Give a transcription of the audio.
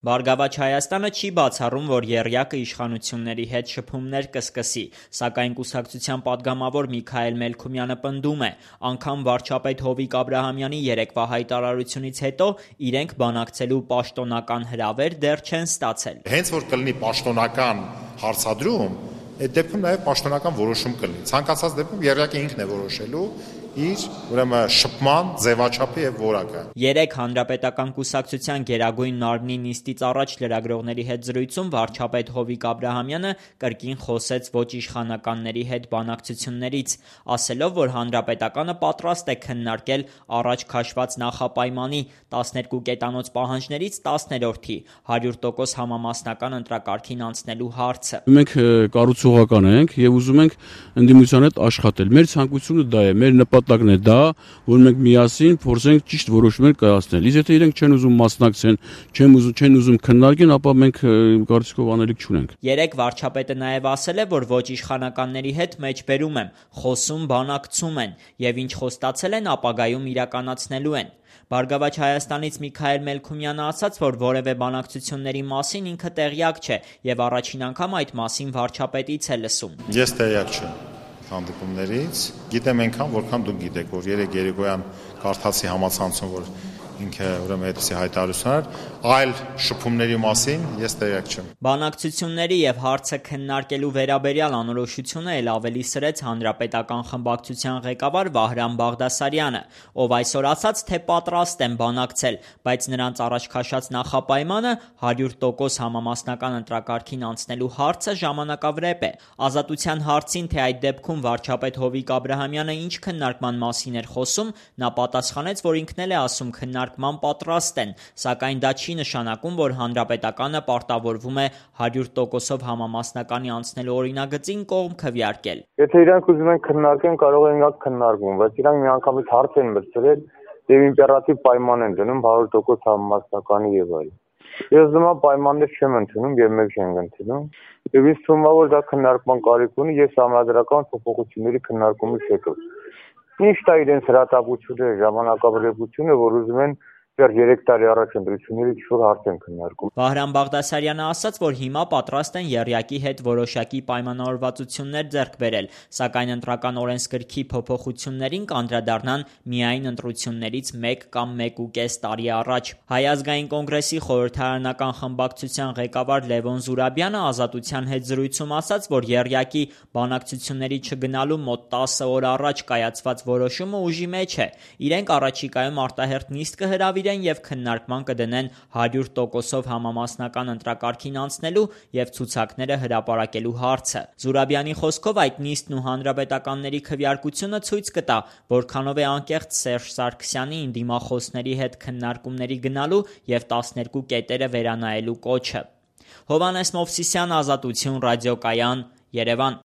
Բարգավաճ Հայաստանը չի բացառում, որ եռյակը իշխանությունների հետ շփումներ կսկսի, սակայն կուսակցության պատգամավոր Միքայել Մելքումյանը պնդում է, անգամ վարչապետ Հովիկ Աբրահամյանի երեկվա հայտարարությունից հետո իրենք բանակցելու պաշտոնական հրավեր դեռ չեն ստացել։ Հենց որ կլինի պաշտոնական հարցադրում, այդ դեպքում նաև պաշտոնական որոշում կլինի։ Ցանկացած դեպքում եռյակը ինքն է որոշելու իր շփման ձևաչափը եւ որակը։ Երեկ Հանրապետական կուսակցության Գերագույն մարմնի նիստից առաջ լրագրողների հետ զրույցում վարչապետ Հովիկ Աբրահամյանը կրկին խոսեց ոչ իշխանականների հետ բանակցություններից, ասելով, որ Հանրապետականը պատրաստ է քննարկել առաջ քաշված նախապայմանի 12 կետանոց պահանջներից 10-րդի 100% համամասնական ընտրակարգին անցնելու հարցը։ Մենք կառուցողական ենք եւ ուզում ենք ընդդիմության հետ աշխատել։ Մեր ցանկությունը դա է, մեր նպատակն է դա, որ մենք միասին փորձենք ճիշտ որոշումներ կայացնել։ Իսկ եթե իրենք չեն ուզում մասնակցեն, չեն ուզում քննարկեն, ապա մենք կարծիքով անելիք չունենք։ Երեք վարչապետը նաև ասել է, որ ոչ իշխանականների հետ մեջբերում եմ, խոսում, բանակցում են եւ ինչ խոստացել են, ապագայում իրականացնելու են։ Բարգավաճ Հայաստանից Միքայել Մելքումյանը ասաց, որ որևէ բանակցությունների մասին ինքը տեղյակ չէ եւ առաջին անգամ այդ մասին վարչապետից է լսում։ Ես տեղյակ չեմ հանդիպումներից, գիտեմ այնքան, որքան դուք գիտեք, որ երեք երեկոյան կարդացի համացանցում, որ ինքը ուրեմն այդպիսի հայտարարություն էր, այլ շփումների մասին ես տեղյակ չեմ։ Բանակցությունների եւ հարցը քննարկելու վերաբերյալ անորոշությունը էլ ավելի սրեց հանրապետական խմբակցության ղեկավար Վահրամ Բաղդասարյանը, ով այսօր ասաց, թե պատրաստ են բանակցել, բայց նրանց առաջ քաշած նախապայմանը 100% համամասնական ընտրակարգին անցնելու հարցը ժամանակավրեպ է։ Ազատության հարցին, թե այդ դեպքում վարչապետ Հովիկ Աբրահամյանը ինչ քննարկման մասին էր խոսում, նա պատասխանեց, որ ինքն էլ է ասում քննարկման պատրաստ են, սակայն դա չի նշանակում, որ Հանրապետականը պարտավորվում է 100%-ով համամասնականի անցնելու օրինագծին կողմ քվեարկել։ Եթե իրանք ուզում են քննարկեն, կարող են գալ քննարկում, բայց իրանք միանգամից հարց են մտցրել եւ իմպերատիվ պայման են դնում 100% համամասնականի եւ այլն։ Ես նման պայմաններ չեմ ընդունում եւ մենք չենք ընդունում։ Եվ ինձ թվում է, որ դա քննարկման կարիք ունի եւ համադրական փոփոխությունների քննարկումից հետո։ Միշտ է իրենց հրատապությունը, ժամանակավրեպությունը, որ ուզում են դեռ 3 տարի առաջ ընտրությունների շուտ հարց են քննարկում։ Վահրամ Բաղդասարյանը ասաց, որ հիմա պատրաստ են եռյակի հետ որոշակի պայմանավորվածություններ ձեռք բերել, սակայն ընտրական օրենսգրքի փոփոխություններին կանդրադառնան միայն ընտրություններից 1 կամ 1.5 տարի առաջ։ Հայ ազգային կոնգրեսի խորհրդարանական խմբակցության ղեկավար Լևոն Զուրաբյանը Ազատության հետ զրույցում ասաց, որ եռյակի բանակցությունների չգնալու մոտ 10 օր առաջ կայացված որոշումը ուժի մեջ է։ Իրենք առաջիկայում արտահերթ նիստ կհրավիրեն եւ քննարկման կդնեն 100%-ով համամասնական ընտրակարգին անցնելու եւ ցուցակները հրապարակելու հարցը։ Զուրաբյանի խոսքով այդ նիստն ու հանրապետականների քվեարկությունը ցույց կտա, որքանով է անկեղծ Սերժ Սարգսյանի ընդդիմախոսների հետ քննարկումների գնալու եւ 12 կետերը վերանայելու կոչը։ Հովհաննես Մովսիսյան, Ազատություն, ռադիոկայան, Երևան։